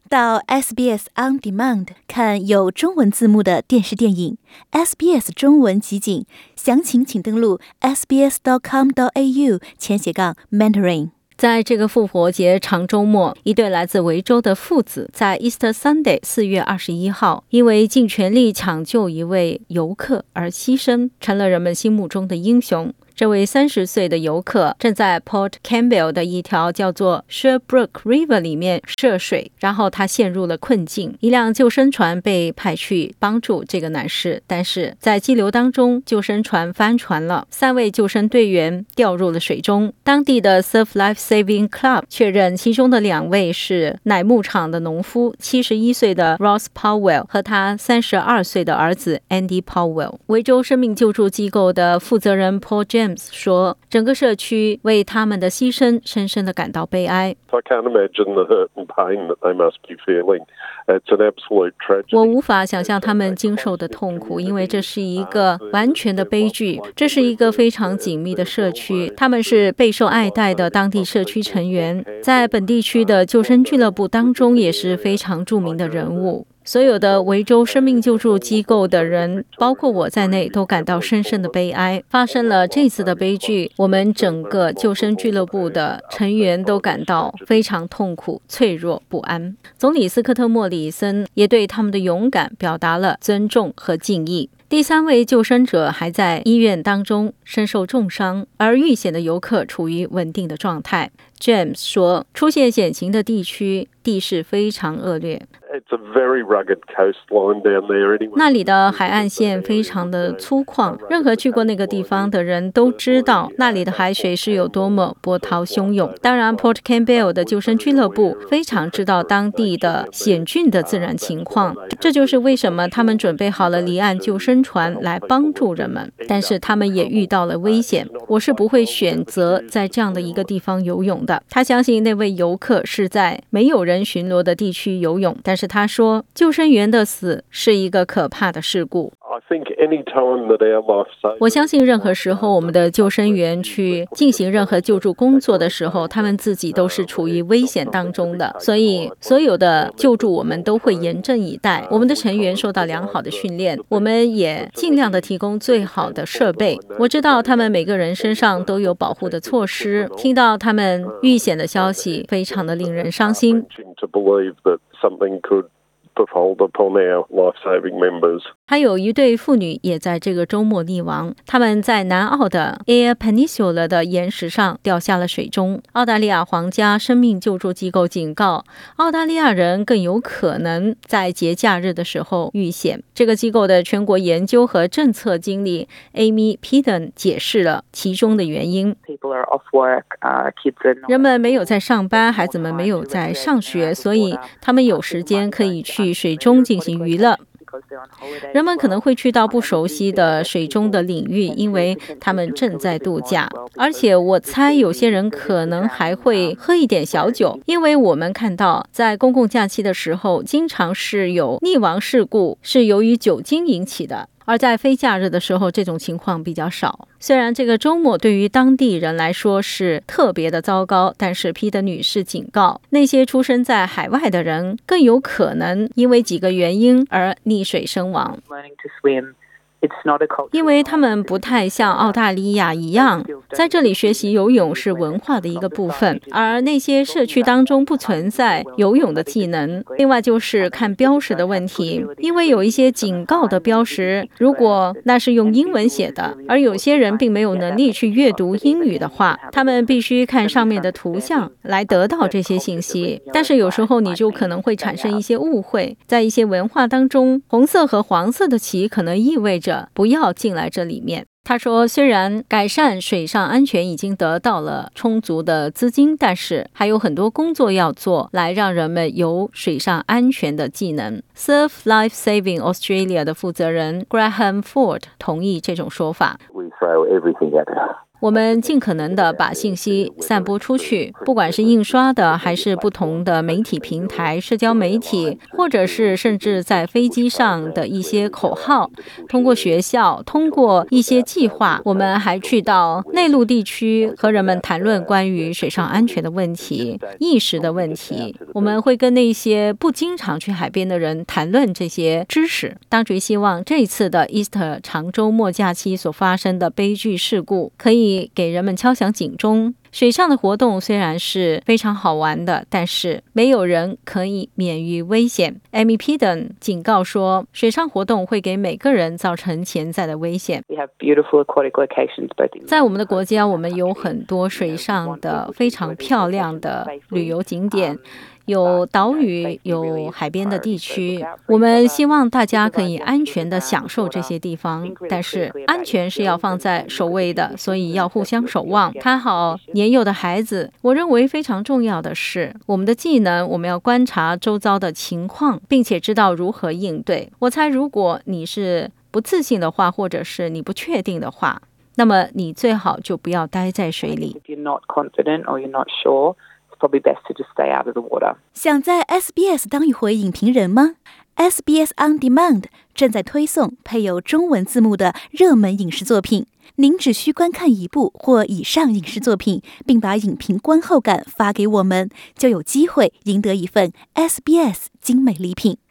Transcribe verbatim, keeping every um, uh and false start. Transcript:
到 S B S On Demand 看有中文字幕的电视电影 S B S 中文集锦，详情请登录 s b s dot com dot a u 前斜杠 mentoring。在这个复活节长周末，一对来自维州的父子在 Easter Sunday 四月二十一号，因为尽全力抢救一位游客而牺牲，成了人们心目中的英雄。这位三十岁的游客正在 Port Campbell 的一条叫做 Sherbrooke River 里面涉水，然后他陷入了困境。一辆救生船被派去帮助这个男士，但是在激流当中，救生船翻船了，三位救生队员掉入了水中。当地的 Surf Life Saving Club 确认其中的两位是奶牧场的农夫，七十一岁的 Ross Powell 和他三十二岁的儿子 Andy Powell。维州生命救助机构的负责人 Paul James说，整个社区为他们的牺牲深深地感到悲哀。我无法想象他们经受的痛苦，因为这是一个完全的悲剧。这是一个非常紧密的社区，他们是备受爱戴的当地社区成员，在本地区的救生俱乐部当中也是非常著名的人物。所有的维州生命救助机构的人，包括我在内，都感到深深的悲哀。发生了这次的悲剧，我们整个救生俱乐部的成员都感到非常痛苦、脆弱、不安。总理斯科特·莫里森也对他们的勇敢表达了尊重和敬意。第三位救生者还在医院当中身受重伤，而遇险的游客处于稳定的状态。James 说，出现险情的地区地势非常恶劣，那里的海岸线非常的粗犷，任何去过那个地方的人都知道那里的海水是有多么波涛汹涌。当然 Port Campbell 的救生俱乐部非常知道当地的险峻的自然情况，这就是为什么他们准备好了离岸救生船来帮助人们，但是他们也遇到了危险。我是不会选择在这样的一个地方游泳的。他相信那位游客是在没有人巡逻的地区游泳，但是他说救生员的死是一个可怕的事故。我相信任何时候我们的救生员去进行任何救助工作的时候，他们自己都是处于危险当中的，所以所有的救助我们都会严阵以待。我们的成员受到良好的训练，我们也尽量的提供最好的设备。我知道他们每个人身上都有保护的措施，听到他们遇险的消息非常的令人伤心。还有一对妇女也在这个周末溺亡，他们在南澳的 Eyre Peninsula 的岩石上掉下了水中。澳大利亚皇家生命救助机构警告，澳大利亚人更有可能在节假日的时候遇险。这个机构的全国研究和政策经理 Amy Peden 解释了其中的原因。人们没有在上班，孩子们没有在上学，所以他们有时间可以去水中进行娱乐。人们可能会去到不熟悉的水中的领域，因为他们正在度假。而且我猜有些人可能还会喝一点小酒，因为我们看到在公共假期的时候，经常是有溺亡事故是由于酒精引起的。而在非假日的时候，这种情况比较少。虽然这个周末对于当地人来说是特别的糟糕，但是皮德女士警告，那些出生在海外的人更有可能因为几个原因而溺水身亡。因为他们不太像澳大利亚一样，在这里学习游泳是文化的一个部分，而那些社区当中不存在游泳的技能。另外就是看标识的问题，因为有一些警告的标识，如果那是用英文写的，而有些人并没有能力去阅读英语的话，他们必须看上面的图像来得到这些信息。但是有时候你就可能会产生一些误会，在一些文化当中，红色和黄色的旗可能意味着不要进来这里面。他说，虽然改善水上安全已经得到了充足的资金，但是还有很多工作要做，来让人们有水上安全的技能。Surf Life Saving Australia 的负责人 Graham Ford 同意这种说法。 我们尽可能的把信息散播出去，不管是印刷的还是不同的媒体平台、社交媒体，或者是甚至在飞机上的一些口号，通过学校，通过一些计划，我们还去到内陆地区和人们谈论关于水上安全的问题、意识的问题。我们会跟那些不经常去海边的人谈论这些知识。当局希望这一次的 Easter 长周末假期所发生的悲剧事故可以给人们敲响警钟。水上的活动虽然是非常好玩的，但是没有人可以免于危险。Amy Peden 警告说，水上活动会给每个人造成潜在的危险。在我们的国家，我们有很多水上的非常漂亮的旅游景点，有岛屿，有海边的地区，我们希望大家可以安全地享受这些地方，但是安全是要放在首位的，所以要互相守望，看好年幼的孩子。我认为非常重要的是，我们的技能，我们要观察周遭的情况，并且知道如何应对。我猜如果你是不自信的话，或者是你不确定的话，那么你最好就不要待在水里。 想在 S B S 当一回影评人吗？ S B S On Demand 正在推送配有中文字幕的热门影视作品，您只需观看一部或以上影视作品，并把影评观后感发给我们，就有机会赢得一份 S B S 精美礼品。